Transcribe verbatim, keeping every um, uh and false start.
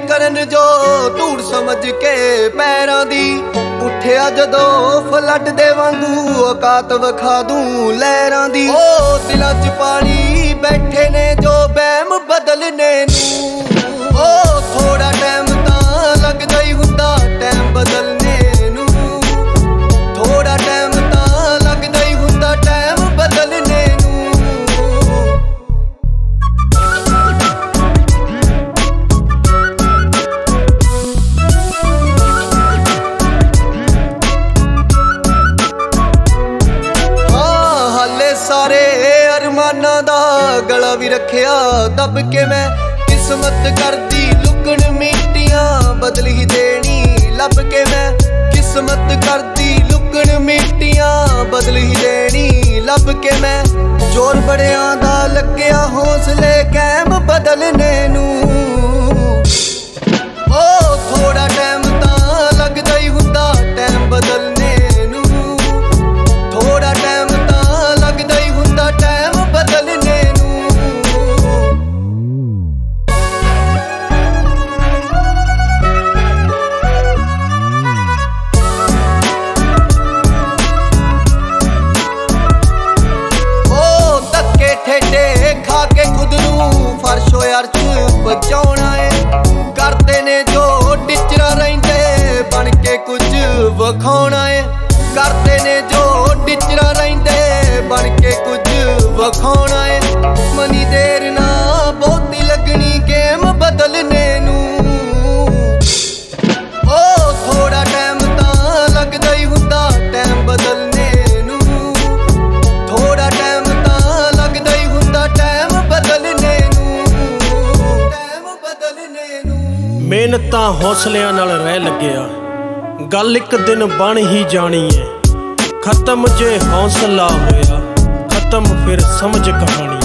ਕਰਨ ਜੋ ਧੂੜ ਸਮਝ ਕੇ ਪੈਰਾਂ ਦੀ ਉੱਠਿਆ ਜਦੋਂ ਫਲੱਡ ਦੇ ਵਾਂਗੂ ਔਕਾਤ ਵਿਖਾ ਦੂੰ ਲਹਿਰਾਂ ਦੀ। ਉਹ ਦਿਲਾਂ 'ਚ ਪਾਣੀ ਬੈਠੇ ਨੇ ਜੋ ਵਹਿਮ ਬਦਲਨੇ ਨੂੰ, ਉਹ ਥੋੜਾ ਟਾਈਮ ਤਾਂ ਲੱਗਦਾ ਹੀ ਹੁੰਦਾ ਟਾਈਮ ਬਦਲਨੇ ਨੂੰ, ਥੋੜਾ ਟਾਈਮ ਤਾਂ ਲੱਗਦਾ ਹੀ ਹੁੰਦਾ ਟਾਈਮ ਬਦਲਨੇ ਨੂੰ। ਹਾਂ ਹਾਲੇ ਸਾਰੇ ਅਰਮਾਨਾਂ ਦਾ ਗਲਾ ਵੀ ਰੱਖਿਆ ਦੱਬ ਕੇ ਮੈਂ, ਕਿਸਮਤ ਕਰਦੀ ਲੁਕਣ ਮਿੱਟੀਆਂ ਬਦਲ ਹੀ ਦੇਣੀ ਲੱਭ ਕੇ ਮੈਂ, ਕਿਸਮਤ ਕਰਦੀ ਲੁਕਣ ਮਿੱਟੀਆਂ ਬਦਲ ਹੀ ਦੇਣੀ ਲੱਭ ਕੇ ਮੈਂ। ਜ਼ੋਰ ਬੜਿਆਂ ਦਾ ਲੱਗਿਆ ਹੌਸਲੇ ਕਾਇਮ ਬਦਲਨੇ ਨੂੰ, ਉਹ ਥੋੜਾ ਟਾਈਮ ਤਾਂ ਲੱਗਦਾ ਹੀ ਹੁੰਦਾ ਟਾਈਮ ਬਦਲਨੇ ਨੂੰ, ਥੋੜਾ ਟਾਈਮ ਤਾਂ ਲੱਗਦਾ ਹੀ ਹੁੰਦਾ ਟਾਈਮ ਬਦਲਨੇ ਨੂੰ। ਠੇਡੇ ਖਾ ਕੇ ਖੁਦ ਨੂੰ ਫਰਸ਼ੋ ਅਰਸ਼ ਬਚਾਉਣਾ ਏ, ਕਰਦੇ ਨੇ ਜੋ ਟਿਚਰਾ ਰਹਿੰਦੇ ਬਣ ਕੇ ਕੁਝ ਵਿਖਾਉਣਾ ਏ, ਕਰਦੇ ਨੇ ਜੋ ਟਿਚਰਾ ਰਹਿੰਦੇ ਬਣ ਕੇ ਕੁਝ ਵਿਖਾਉਣਾ ਏ। ਮਨੀ ਦੇਰ ਨਾ ਬਹੁਤੀ ਲੱਗਣੀ ਗੇਮ ਬਦਲਨੇ ਨੂੰ, ਉਹ ਥੋੜਾ ਟਾਈਮ ਤਾਂ ਲੱਗਦਾ ਹੀ ਹੁੰਦਾ ਟਾਈਮ ਬਦਲਨੇ ਨੂੰ, ਥੋੜਾ ਟਾਈਮ ਤਾਂ ਲੱਗਦਾ ਹੀ ਹੁੰਦਾ ਟਾਈਮ ਬਦਲਨੇ ਨੂੰ, ਟਾਈਮ ਬਦਲਨੇ ਨੂੰ। ਮਿਹਨਤਾਂ ਹੌਸਲਿਆਂ ਨਾਲ ਰਹਿ ਲੱਗਿਆ, ਗੱਲ ਇੱਕ ਦਿਨ ਬਣ ਹੀ ਜਾਣੀ ਏ, ਖਤਮ ਜੇ ਹੌਸਲਾ ਹੋਇਆ ਖਤਮ ਫਿਰ ਸਮਝ ਕਹਾਣੀ।